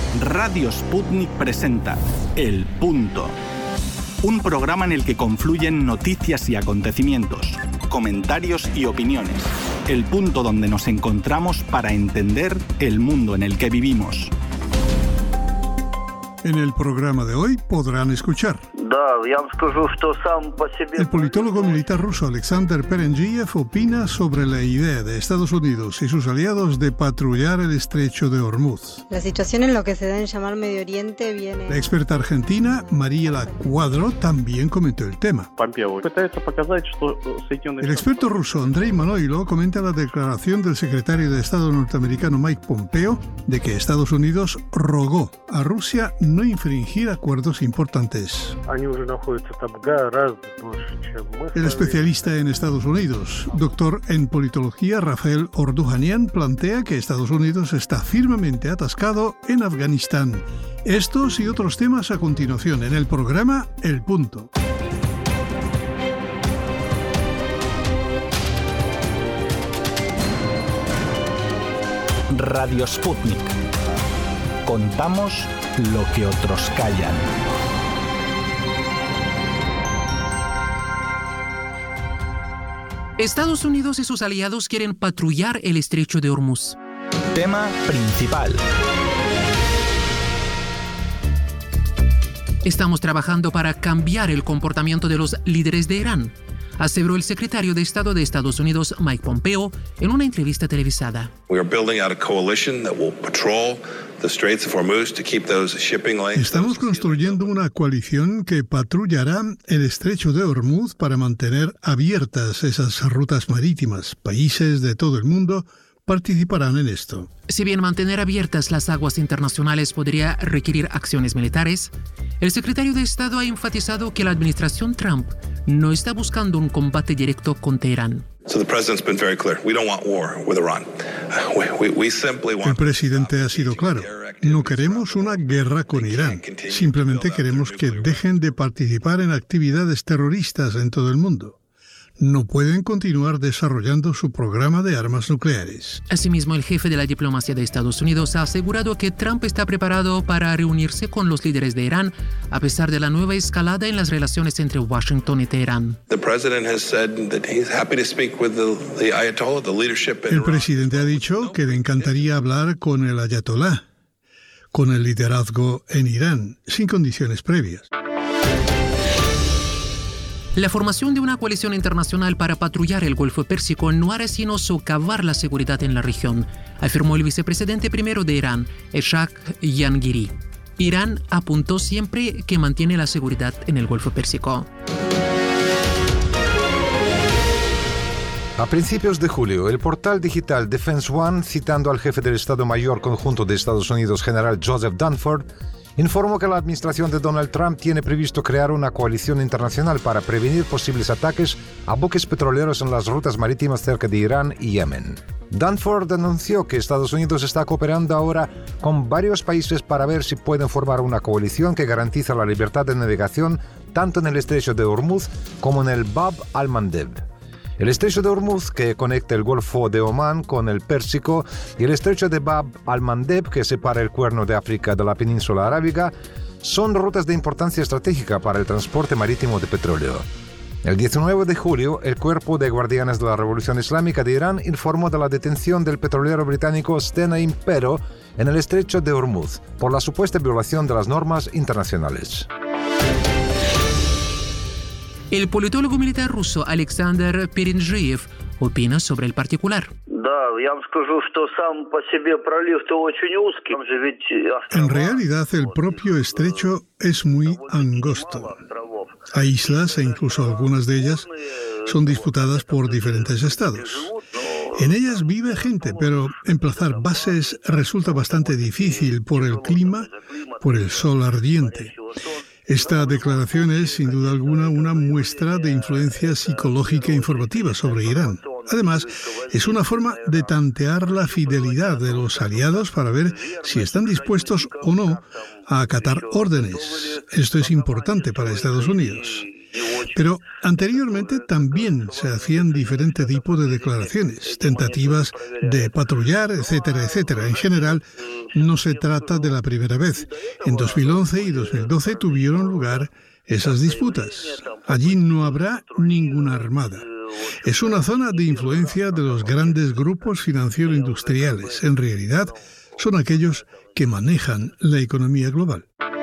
Radio Sputnik presenta El Punto. Un programa en el que confluyen noticias y acontecimientos, comentarios y opiniones. El punto donde nos encontramos para entender el mundo en el que vivimos. En el programa de hoy podrán escuchar. El politólogo militar ruso Alexander Perengiev opina sobre la idea de Estados Unidos y sus aliados de patrullar el estrecho de Hormuz. La situación en lo que se da en llamar Medio Oriente viene... La experta argentina Mariela Cuadro también comentó el tema. El experto ruso Andrei Manoilo comenta la declaración del secretario de Estado norteamericano Mike Pompeo de que Estados Unidos rogó a Rusia no infringir acuerdos importantes. El especialista en Estados Unidos, doctor en politología Rafael Ordujanian, plantea que Estados Unidos está firmemente atascado en Afganistán. Estos y otros temas a continuación en el programa El Punto. Radio Sputnik. Contamos lo que otros callan. Estados Unidos y sus aliados quieren patrullar el estrecho de Hormuz. Tema principal. Estamos trabajando para cambiar el comportamiento de los líderes de Irán, aseveró el secretario de Estado de Estados Unidos, Mike Pompeo, en una entrevista televisada. Estamos construyendo una coalición que patrullará el estrecho de Hormuz para mantener abiertas esas rutas marítimas. Países de todo el mundo participarán en esto. Si bien mantener abiertas las aguas internacionales podría requerir acciones militares, el secretario de Estado ha enfatizado que la administración Trump no está buscando un combate directo con Teherán. El presidente ha sido claro. No queremos una guerra con Irán. Simplemente queremos que dejen de participar en actividades terroristas en todo el mundo. No pueden continuar desarrollando su programa de armas nucleares. Asimismo, el jefe de la diplomacia de Estados Unidos ha asegurado que Trump está preparado para reunirse con los líderes de Irán, a pesar de la nueva escalada en las relaciones entre Washington y Teherán. El presidente ha dicho que le encantaría hablar con el ayatolá, con el liderazgo en Irán, sin condiciones previas. La formación de una coalición internacional para patrullar el Golfo Pérsico no hará sino socavar la seguridad en la región, afirmó el vicepresidente primero de Irán, Eshaq Jahangiri. Irán apuntó siempre que mantiene la seguridad en el Golfo Pérsico. A principios de julio, el portal digital Defense One, citando al jefe del Estado Mayor Conjunto de Estados Unidos, general Joseph Dunford, informó que la administración de Donald Trump tiene previsto crear una coalición internacional para prevenir posibles ataques a buques petroleros en las rutas marítimas cerca de Irán y Yemen. Dunford anunció que Estados Unidos está cooperando ahora con varios países para ver si pueden formar una coalición que garantiza la libertad de navegación tanto en el estrecho de Hormuz como en el Bab al-Mandeb. El estrecho de Hormuz, que conecta el Golfo de Omán con el Pérsico, y el estrecho de Bab al-Mandeb, que separa el Cuerno de África de la península arábiga, son rutas de importancia estratégica para el transporte marítimo de petróleo. El 19 de julio, el Cuerpo de Guardianes de la Revolución Islámica de Irán informó de la detención del petrolero británico Stena Impero en el estrecho de Hormuz por la supuesta violación de las normas internacionales. El politólogo militar ruso Alexander Perengiev opina sobre el particular. En realidad, el propio estrecho es muy angosto. Hay islas e incluso algunas de ellas son disputadas por diferentes estados. En ellas vive gente, pero emplazar bases resulta bastante difícil por el clima, por el sol ardiente. Esta declaración es, sin duda alguna, una muestra de influencia psicológica e informativa sobre Irán. Además, es una forma de tantear la fidelidad de los aliados para ver si están dispuestos o no a acatar órdenes. Esto es importante para Estados Unidos. Pero anteriormente también se hacían diferentes tipos de declaraciones, tentativas de patrullar, etcétera, etcétera. En general, no se trata de la primera vez. En 2011 y 2012 tuvieron lugar esas disputas. Allí no habrá ninguna armada. Es una zona de influencia de los grandes grupos financiero-industriales. En realidad, son aquellos que manejan la economía global.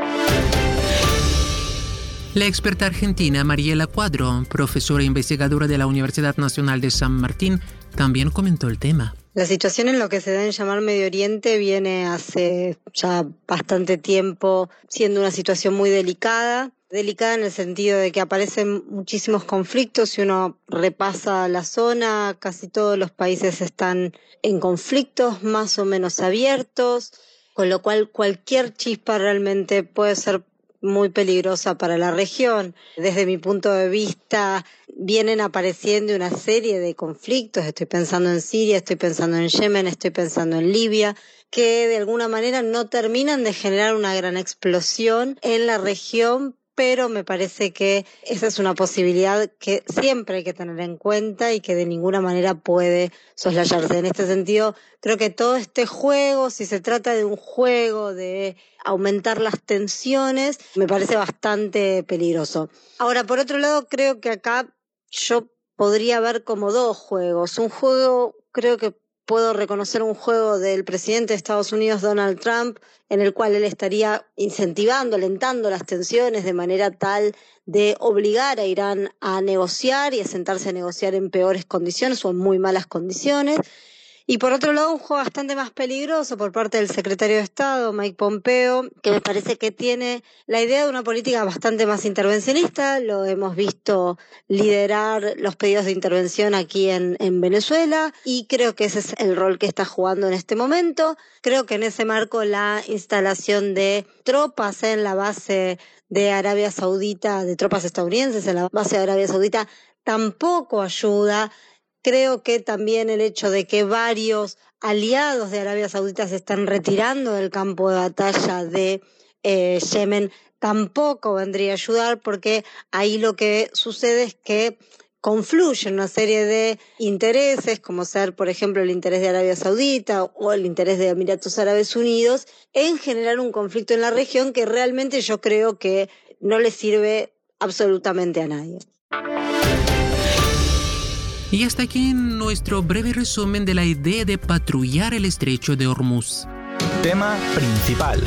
La experta argentina Mariela Cuadro, profesora e investigadora de la Universidad Nacional de San Martín, también comentó el tema. La situación en lo que se da en llamar Medio Oriente viene hace ya bastante tiempo siendo una situación muy delicada. Delicada en el sentido de que aparecen muchísimos conflictos. Si uno repasa la zona, casi todos los países están en conflictos más o menos abiertos, con lo cual cualquier chispa realmente puede ser muy peligrosa para la región. Desde mi punto de vista, vienen apareciendo una serie de conflictos. Estoy pensando en Siria, estoy pensando en Yemen, estoy pensando en Libia, que de alguna manera no terminan de generar una gran explosión en la región, pero me parece que esa es una posibilidad que siempre hay que tener en cuenta y que de ninguna manera puede soslayarse. En este sentido, creo que todo este juego, si se trata de un juego de aumentar las tensiones, me parece bastante peligroso. Ahora, por otro lado, creo que acá yo podría ver como dos juegos. Un juego, creo que puedo reconocer un juego del presidente de Estados Unidos, Donald Trump, en el cual él estaría incentivando, alentando las tensiones de manera tal de obligar a Irán a negociar y a sentarse a negociar en peores condiciones o en muy malas condiciones. Y por otro lado, un juego bastante más peligroso por parte del secretario de Estado, Mike Pompeo, que me parece que tiene la idea de una política bastante más intervencionista. Lo hemos visto liderar los pedidos de intervención aquí en Venezuela y creo que ese es el rol que está jugando en este momento. Creo que en ese marco la instalación de tropas en la base de Arabia Saudita, de tropas estadounidenses en la base de Arabia Saudita, tampoco ayuda. Creo que también el hecho de que varios aliados de Arabia Saudita se están retirando del campo de batalla de Yemen tampoco vendría a ayudar, porque ahí lo que sucede es que confluyen una serie de intereses, como ser, por ejemplo, el interés de Arabia Saudita o el interés de Emiratos Árabes Unidos, en generar un conflicto en la región que realmente yo creo que no le sirve absolutamente a nadie. Y hasta aquí nuestro breve resumen de la idea de patrullar el estrecho de Hormuz. Tema principal.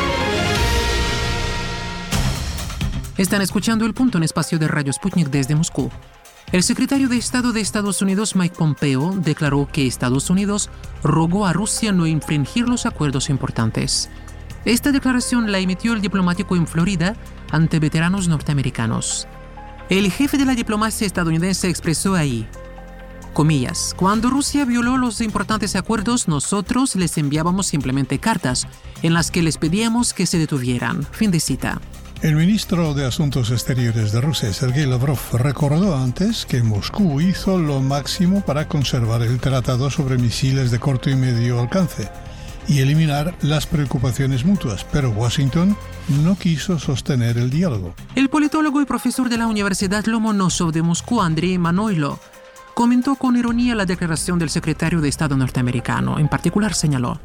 Están escuchando El Punto en espacio de Radio Sputnik desde Moscú. El secretario de Estado de Estados Unidos, Mike Pompeo, declaró que Estados Unidos rogó a Rusia no infringir los acuerdos importantes. Esta declaración la emitió el diplomático en Florida ante veteranos norteamericanos. El jefe de la diplomacia estadounidense expresó ahí, comillas, cuando Rusia violó los importantes acuerdos, nosotros les enviábamos simplemente cartas en las que les pedíamos que se detuvieran. Fin de cita. El ministro de Asuntos Exteriores de Rusia, Sergei Lavrov, recordó antes que Moscú hizo lo máximo para conservar el tratado sobre misiles de corto y medio alcance y eliminar las preocupaciones mutuas, pero Washington no quiso sostener el diálogo. El politólogo y profesor de la Universidad Lomonosov de Moscú, Andrei Manoilo, comentó con ironía la declaración del secretario de Estado norteamericano. En particular señaló: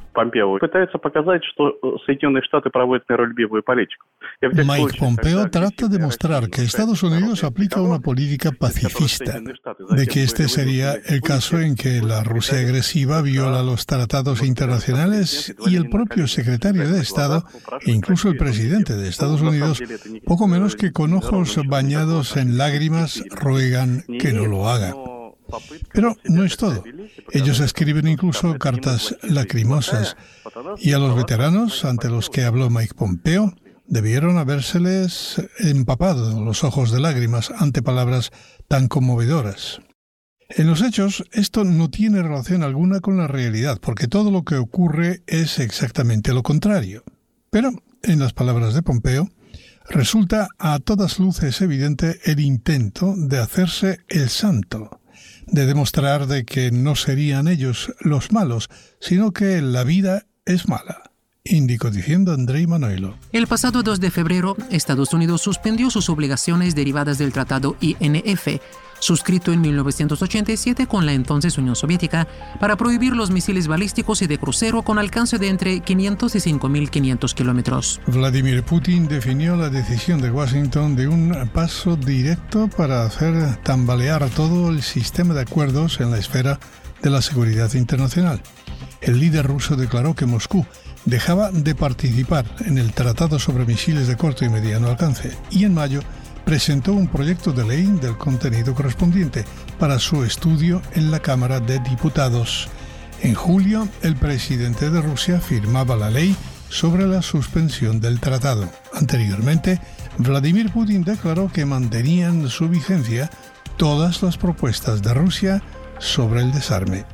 Mike Pompeo trata de mostrar que Estados Unidos aplica una política pacifista, de que este sería el caso en que la Rusia agresiva viola los tratados internacionales y el propio secretario de Estado e incluso el presidente de Estados Unidos, poco menos que con ojos bañados en lágrimas, ruegan que no lo haga. Pero no es todo. Ellos escriben incluso cartas lacrimosas. Y a los veteranos ante los que habló Mike Pompeo, debieron habérseles empapado los ojos de lágrimas ante palabras tan conmovedoras. En los hechos, esto no tiene relación alguna con la realidad, porque todo lo que ocurre es exactamente lo contrario. Pero, en las palabras de Pompeo, resulta a todas luces evidente el intento de hacerse el santo, de demostrar de que no serían ellos los malos, sino que la vida es mala indicó diciendo Andrei Manoilo. El pasado 2 de febrero, Estados Unidos suspendió sus obligaciones derivadas del Tratado INF, suscrito en 1987 con la entonces Unión Soviética, para prohibir los misiles balísticos y de crucero con alcance de entre 500 y 5.500 kilómetros. Vladimir Putin definió la decisión de Washington de un paso directo para hacer tambalear todo el sistema de acuerdos en la esfera de la seguridad internacional. El líder ruso declaró que Moscú dejaba de participar en el Tratado sobre Misiles de Corto y Mediano Alcance y en mayo presentó un proyecto de ley del contenido correspondiente para su estudio en la Cámara de Diputados. En julio, el presidente de Rusia firmaba la ley sobre la suspensión del tratado. Anteriormente, Vladimir Putin declaró que mantenían su vigencia todas las propuestas de Rusia sobre el desarme.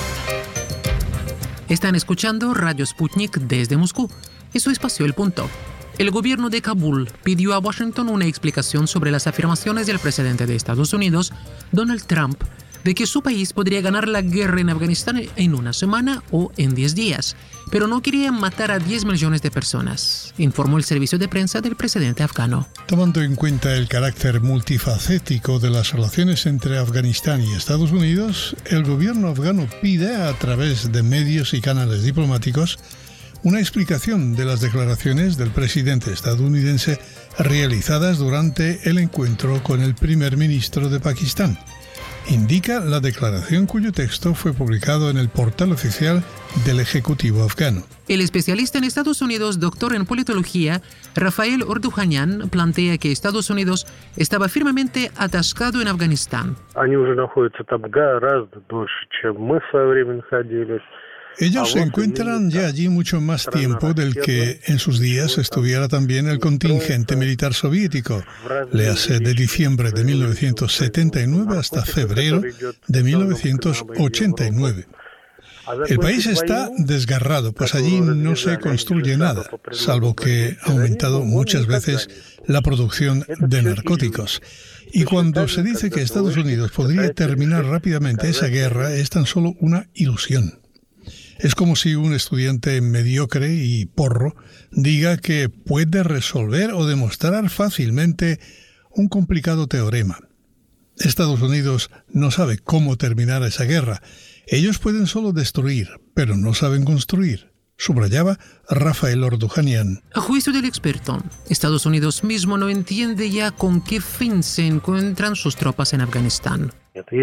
Están escuchando Radio Sputnik desde Moscú. Eso es Espacio El Punto. El gobierno de Kabul pidió a Washington una explicación sobre las afirmaciones del presidente de Estados Unidos, Donald Trump, de que su país podría ganar la guerra en Afganistán en una semana o en 10 días, pero no quería matar a 10 millones de personas, informó el servicio de prensa del presidente afgano. Tomando en cuenta el carácter multifacético de las relaciones entre Afganistán y Estados Unidos, el gobierno afgano pide a través de medios y canales diplomáticos una explicación de las declaraciones del presidente estadounidense realizadas durante el encuentro con el primer ministro de Pakistán. Indica la declaración cuyo texto fue publicado en el portal oficial del Ejecutivo afgano. El especialista en Estados Unidos, doctor en politología, Rafael Orduhanian, plantea que Estados Unidos estaba firmemente atascado en Afganistán. Ellos se encuentran ya allí mucho más tiempo del que en sus días estuviera también el contingente militar soviético, léase de diciembre de 1979 hasta febrero de 1989. El país está desgarrado, pues allí no se construye nada, salvo que ha aumentado muchas veces la producción de narcóticos. Y cuando se dice que Estados Unidos podría terminar rápidamente esa guerra, es tan solo una ilusión. Es como si un estudiante mediocre y porro diga que puede resolver o demostrar fácilmente un complicado teorema. Estados Unidos no sabe cómo terminar esa guerra. Ellos pueden solo destruir, pero no saben construir, subrayaba Rafael Orduhanian. A juicio del experto, Estados Unidos mismo no entiende ya con qué fin se encuentran sus tropas en Afganistán.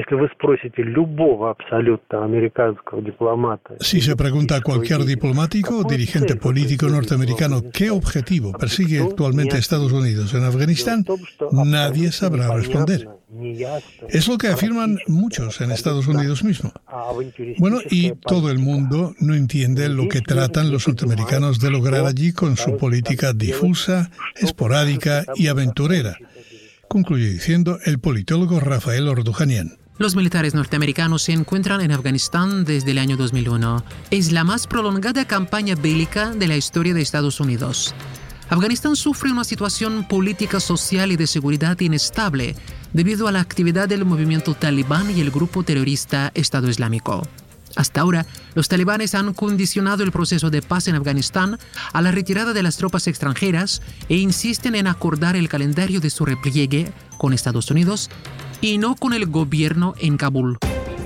Si se pregunta a cualquier diplomático o dirigente político norteamericano qué objetivo persigue actualmente Estados Unidos en Afganistán, nadie sabrá responder. Es lo que afirman muchos en Estados Unidos mismo. Bueno, y todo el mundo no entiende lo que tratan los norteamericanos de lograr allí con su política difusa, esporádica y aventurera, concluye diciendo el politólogo Rafael Orduhanian. Los militares norteamericanos se encuentran en Afganistán desde el año 2001. Es la más prolongada campaña bélica de la historia de Estados Unidos. Afganistán sufre una situación política, social y de seguridad inestable debido a la actividad del movimiento talibán y el grupo terrorista Estado Islámico. Hasta ahora, los talibanes han condicionado el proceso de paz en Afganistán a la retirada de las tropas extranjeras e insisten en acordar el calendario de su repliegue con Estados Unidos y no con el gobierno en Kabul.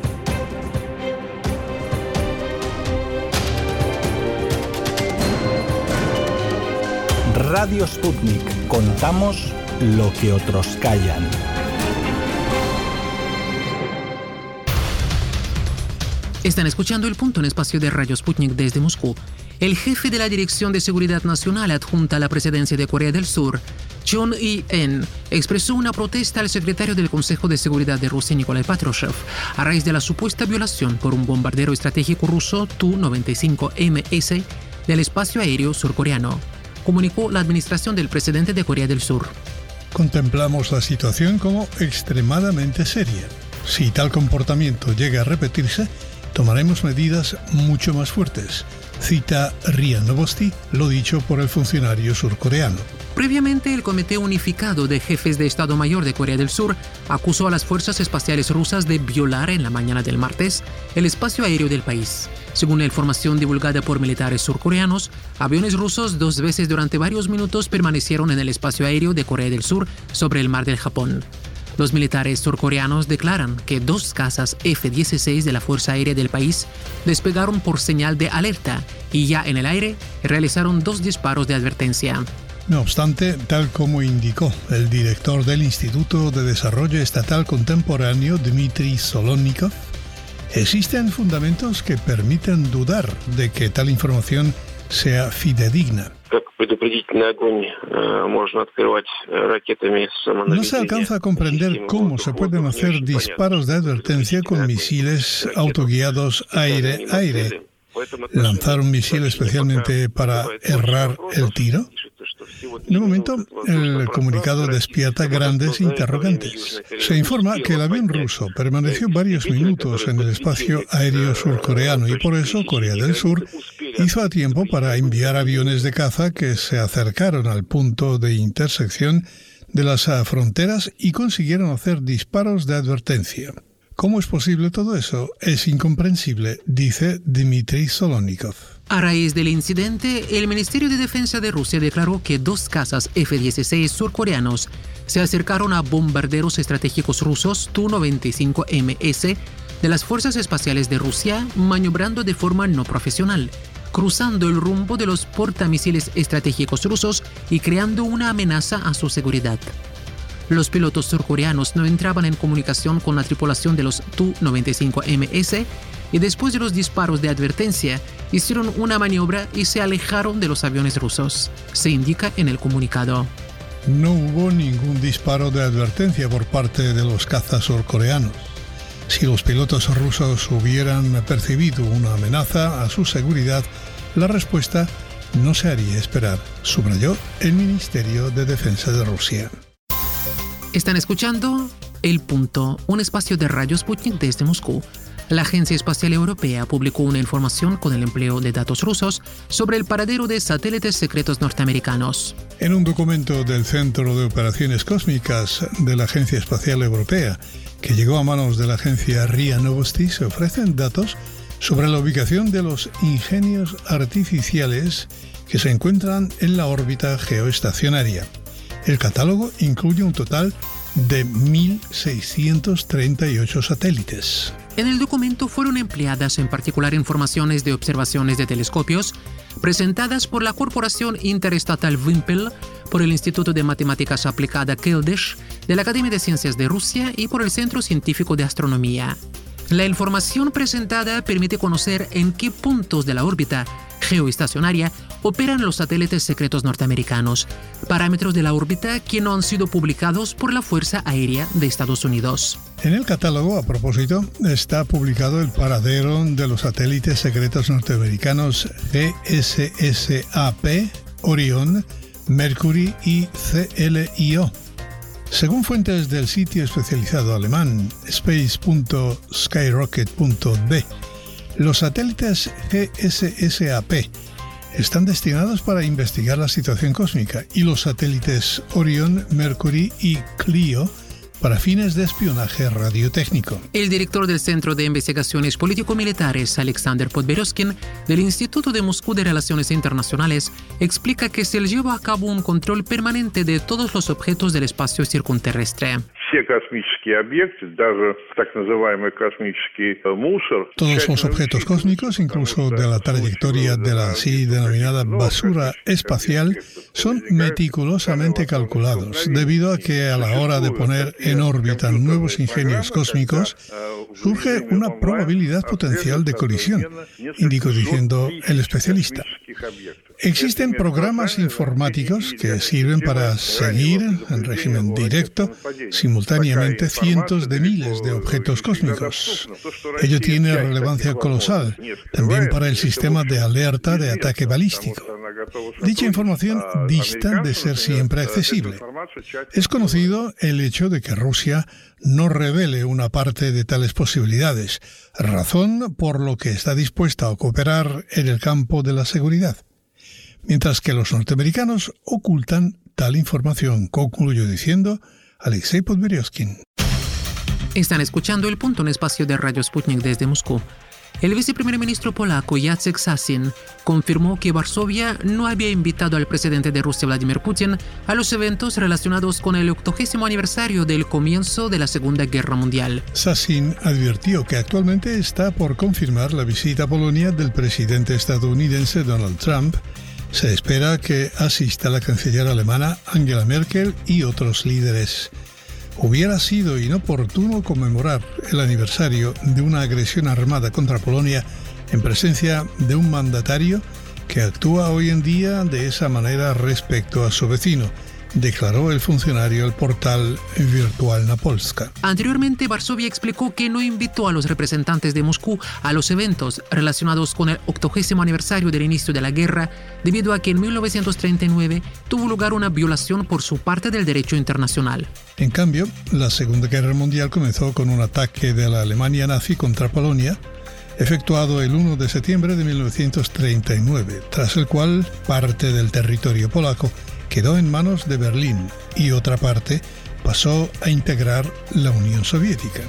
Radio Sputnik. Contamos lo que otros callan. Están escuchando El Punto en espacio de Radio Sputnik desde Moscú. El jefe de la Dirección de Seguridad Nacional adjunta a la presidencia de Corea del Sur, Chung Il-en, expresó una protesta al secretario del Consejo de Seguridad de Rusia, Nikolai Patrushev, a raíz de la supuesta violación por un bombardero estratégico ruso Tu-95MS del espacio aéreo surcoreano, comunicó la administración del presidente de Corea del Sur. Contemplamos la situación como extremadamente seria. Si tal comportamiento llega a repetirse, Tomaremos medidas mucho más fuertes. Cita RIA Novosti, lo dicho por el funcionario surcoreano. Previamente, el Comité Unificado de Jefes de Estado Mayor de Corea del Sur acusó a las fuerzas espaciales rusas de violar en la mañana del martes el espacio aéreo del país. Según la información divulgada por militares surcoreanos, aviones rusos 2 veces durante varios minutos permanecieron en el espacio aéreo de Corea del Sur sobre el mar del Japón. Los militares surcoreanos declaran que 2 cazas F-16 de la Fuerza Aérea del país despegaron por señal de alerta y ya en el aire realizaron 2 disparos de advertencia. No obstante, tal como indicó el director del Instituto de Desarrollo Estatal Contemporáneo, Dmitry Solonnikov, existen fundamentos que permiten dudar de que tal información sea fidedigna. No se alcanza a comprender cómo se pueden hacer disparos de advertencia con misiles autoguiados aire-aire. ¿Lanzar un misil especialmente para errar el tiro? De momento, el comunicado despierta grandes interrogantes. Se informa que el avión ruso permaneció varios minutos en el espacio aéreo surcoreano y por eso Corea del Sur hizo a tiempo para enviar aviones de caza que se acercaron al punto de intersección de las fronteras y consiguieron hacer disparos de advertencia. ¿Cómo es posible todo eso? Es incomprensible, dice Dmitry Solonnikov. A raíz del incidente, el Ministerio de Defensa de Rusia declaró que 2 cazas F-16 surcoreanos se acercaron a bombarderos estratégicos rusos Tu-95MS de las Fuerzas Espaciales de Rusia, maniobrando de forma no profesional, cruzando el rumbo de los portamisiles estratégicos rusos y creando una amenaza a su seguridad. Los pilotos surcoreanos no entraban en comunicación con la tripulación de los Tu-95MS y después de los disparos de advertencia, hicieron una maniobra y se alejaron de los aviones rusos, se indica en el comunicado. No hubo ningún disparo de advertencia por parte de los cazas surcoreanos. Si los pilotos rusos hubieran percibido una amenaza a su seguridad, la respuesta no se haría esperar, subrayó el Ministerio de Defensa de Rusia. Están escuchando El Punto, un espacio de Radio Sputnik desde Moscú. La Agencia Espacial Europea publicó una información con el empleo de datos rusos sobre el paradero de satélites secretos norteamericanos. En un documento del Centro de Operaciones Cósmicas de la Agencia Espacial Europea, que llegó a manos de la agencia RIA Novosti, se ofrecen datos sobre la ubicación de los ingenios artificiales que se encuentran en la órbita geoestacionaria. El catálogo incluye un total de 1.638 satélites. En el documento fueron empleadas en particular informaciones de observaciones de telescopios presentadas por la Corporación Interestatal Wimpel, por el Instituto de Matemáticas Aplicada Keldysh de la Academia de Ciencias de Rusia y por el Centro Científico de Astronomía. La información presentada permite conocer en qué puntos de la órbita geoestacionaria operan los satélites secretos norteamericanos, parámetros de la órbita que no han sido publicados por la Fuerza Aérea de Estados Unidos. En el catálogo, a propósito, está publicado el paradero de los satélites secretos norteamericanos GSSAP, Orion, Mercury y CLIO. Según fuentes del sitio especializado alemán space.skyrocket.de, los satélites GSSAP están destinados para investigar la situación cósmica y los satélites Orion, Mercury y Clio para fines de espionaje radiotécnico. El director del Centro de Investigaciones Político-Militares, Alexander Podberezkin, del Instituto de Moscú de Relaciones Internacionales, explica que se lleva a cabo un control permanente de todos los objetos del espacio circunterrestre. Todos los objetos cósmicos, incluso de la trayectoria de la así denominada basura espacial, son meticulosamente calculados, debido a que a la hora de poner en órbita nuevos ingenios cósmicos, surge una probabilidad potencial de colisión, indicó diciendo el especialista. Existen programas informáticos que sirven para seguir en régimen directo, simultáneo, simultáneamente cientos de miles de objetos cósmicos. Ello tiene relevancia colosal también para el sistema de alerta de ataque balístico. Dicha información dista de ser siempre accesible. Es conocido el hecho de que Rusia no revele una parte de tales posibilidades, razón por lo que está dispuesta a cooperar en el campo de la seguridad, mientras que los norteamericanos ocultan tal información, concluyó diciendo Alexei Podberyoskin. Están escuchando El Punto, un espacio de Radio Sputnik desde Moscú. El viceprimer ministro polaco Jacek Sasin confirmó que Varsovia no había invitado al presidente de Rusia Vladimir Putin a los eventos relacionados con el 80º aniversario del comienzo de la Segunda Guerra Mundial. Sasin advirtió que actualmente está por confirmar la visita a Polonia del presidente estadounidense Donald Trump. Se espera que asista la canciller alemana Angela Merkel y otros líderes. Hubiera sido inoportuno conmemorar el aniversario de una agresión armada contra Polonia en presencia de un mandatario que actúa hoy en día de esa manera respecto a su vecino, declaró el funcionario al portal Wirtualna Polska. Anteriormente, Varsovia explicó que no invitó a los representantes de Moscú a los eventos relacionados con el 80º aniversario del inicio de la guerra, debido a que en 1939 tuvo lugar una violación por su parte del derecho internacional. En cambio, la Segunda Guerra Mundial comenzó con un ataque de la Alemania nazi contra Polonia, efectuado el 1 de septiembre de 1939, tras el cual parte del territorio polaco quedó en manos de Berlín y otra parte pasó a integrar la Unión Soviética.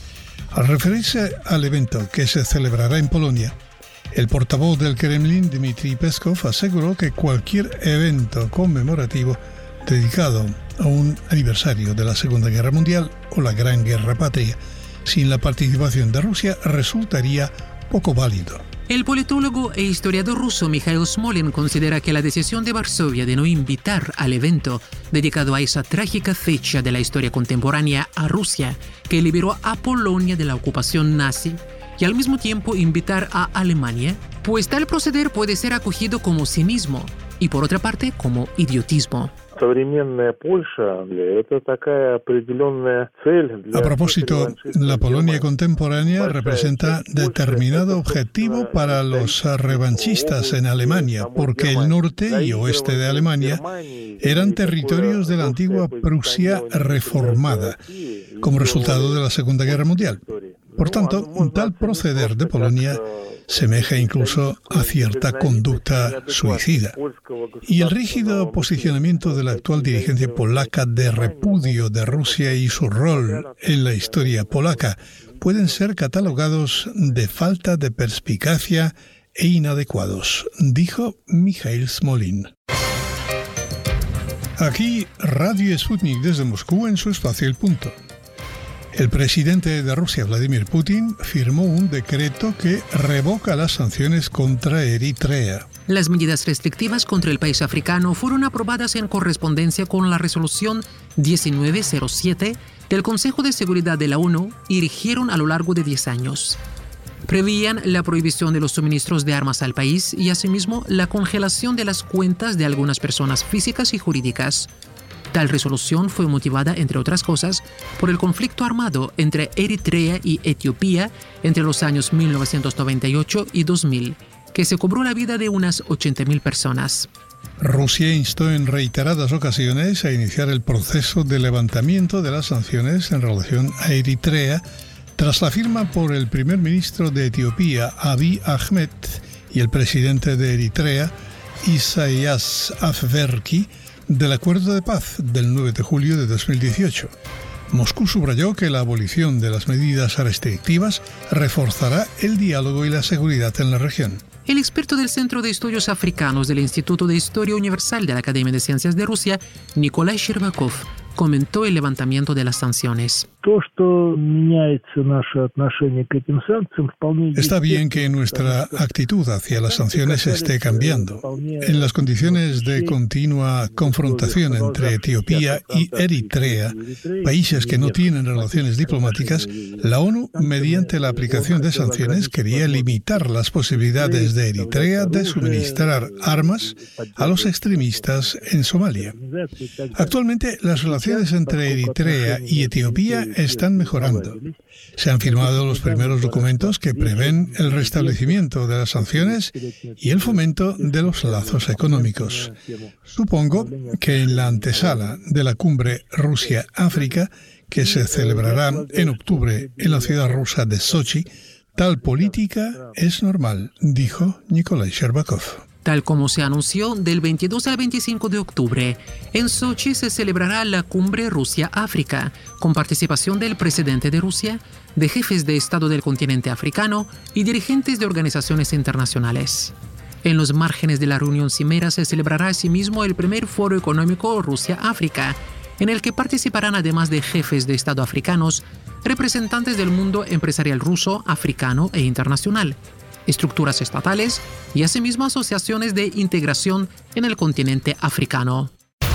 Al referirse al evento que se celebrará en Polonia, el portavoz del Kremlin, Dmitry Peskov, aseguró que cualquier evento conmemorativo dedicado a un aniversario de la Segunda Guerra Mundial o la Gran Guerra Patria, sin la participación de Rusia, resultaría poco válido. El politólogo e historiador ruso Mikhail Smolin considera que la decisión de Varsovia de no invitar al evento dedicado a esa trágica fecha de la historia contemporánea a Rusia, que liberó a Polonia de la ocupación nazi, y al mismo tiempo invitar a Alemania, pues tal proceder puede ser acogido como cinismo y por otra parte como idiotismo. A propósito, la Polonia contemporánea representa determinado objetivo para los revanchistas en Alemania, porque el norte y oeste de Alemania eran territorios de la antigua Prusia reformada, como resultado de la Segunda Guerra Mundial. Por tanto, un tal proceder de Polonia semeja incluso a cierta conducta suicida. Y el rígido posicionamiento de la actual dirigencia polaca de repudio de Rusia y su rol en la historia polaca pueden ser catalogados de falta de perspicacia e inadecuados, dijo Mikhail Smolin. Aquí, Radio Sputnik desde Moscú en su espacio El Punto. El presidente de Rusia, Vladimir Putin, firmó un decreto que revoca las sanciones contra Eritrea. Las medidas restrictivas contra el país africano fueron aprobadas en correspondencia con la resolución 1907 del Consejo de Seguridad de la ONU y rigieron a lo largo de 10 años. Prevían la prohibición de los suministros de armas al país y asimismo la congelación de las cuentas de algunas personas físicas y jurídicas. Tal resolución fue motivada, entre otras cosas, por el conflicto armado entre Eritrea y Etiopía entre los años 1998 y 2000, que se cobró la vida de unas 80.000 personas. Rusia instó en reiteradas ocasiones a iniciar el proceso de levantamiento de las sanciones en relación a Eritrea tras la firma por el primer ministro de Etiopía, Abiy Ahmed, y el presidente de Eritrea, Isaias Afwerki, del acuerdo de paz del 9 de julio de 2018. Moscú subrayó que la abolición de las medidas restrictivas reforzará el diálogo y la seguridad en la región. El experto del Centro de Estudios Africanos del Instituto de Historia Universal de la Academia de Ciencias de Rusia, Nikolai Sherbakov, comentó el levantamiento de las sanciones. Está bien que nuestra actitud hacia las sanciones esté cambiando. En las condiciones de continua confrontación entre Etiopía y Eritrea, países que no tienen relaciones diplomáticas, la ONU, mediante la aplicación de sanciones, quería limitar las posibilidades de Eritrea de suministrar armas a los extremistas en Somalia. Actualmente, las relaciones relaciones entre Eritrea y Etiopía están mejorando. Se han firmado los primeros documentos que prevén el restablecimiento de las sanciones y el fomento de los lazos económicos. Supongo que en la antesala de la cumbre Rusia-África, que se celebrará en octubre en la ciudad rusa de Sochi, tal política es normal, dijo Nikolai Sherbakov. Tal como se anunció, del 22 al 25 de octubre, en Sochi se celebrará la cumbre Rusia-África, con participación del presidente de Rusia, de jefes de Estado del continente africano y dirigentes de organizaciones internacionales. En los márgenes de la reunión cimera se celebrará asimismo el primer foro económico Rusia-África, en el que participarán además de jefes de Estado africanos, representantes del mundo empresarial ruso, africano e internacional, estructuras estatales y asimismo asociaciones de integración en el continente africano.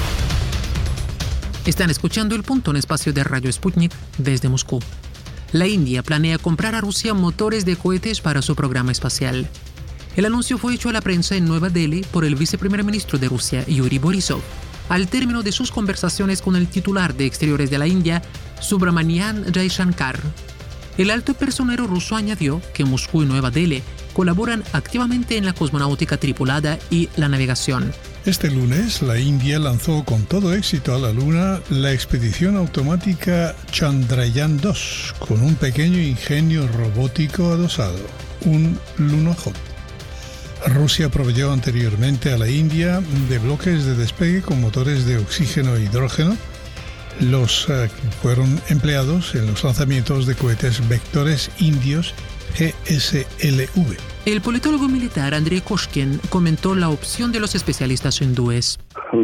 Están escuchando El Punto, en espacio de Radio Sputnik desde Moscú. La India planea comprar a Rusia motores de cohetes para su programa espacial. El anuncio fue hecho a la prensa en Nueva Delhi por el viceprimer ministro de Rusia, Yuri Borisov, al término de sus conversaciones con el titular de Exteriores de la India, Subramanian Jaishankar. El alto personero ruso añadió que Moscú y Nueva Delhi colaboran activamente en la cosmonáutica tripulada y la navegación. Este lunes, la India lanzó con todo éxito a la Luna la expedición automática Chandrayaan-2 con un pequeño ingenio robótico adosado, un Lunokhod. Rusia proveyó anteriormente a la India de bloques de despegue con motores de oxígeno e hidrógeno, los que fueron empleados en los lanzamientos de cohetes vectores indios GSLV. El politólogo militar Andrei Koshkin comentó la opción de los especialistas hindúes.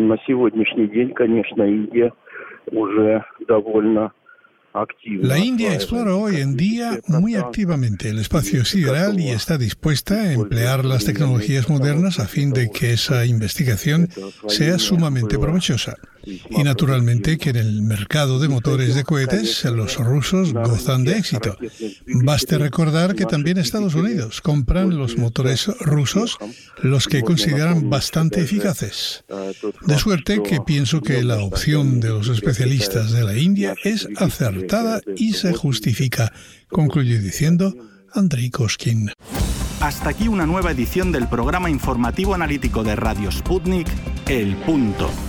La India explora hoy en día muy activamente el espacio sideral y está dispuesta a emplear las tecnologías modernas a fin de que esa investigación sea sumamente provechosa. Y naturalmente que en el mercado de motores de cohetes los rusos gozan de éxito. Baste recordar que también Estados Unidos compran los motores rusos, los que consideran bastante eficaces. De suerte que pienso que la opción de los especialistas de la India es acertada y se justifica, concluyó diciendo Andrei Koshkin. Hasta aquí una nueva edición del programa informativo analítico de Radio Sputnik, El Punto.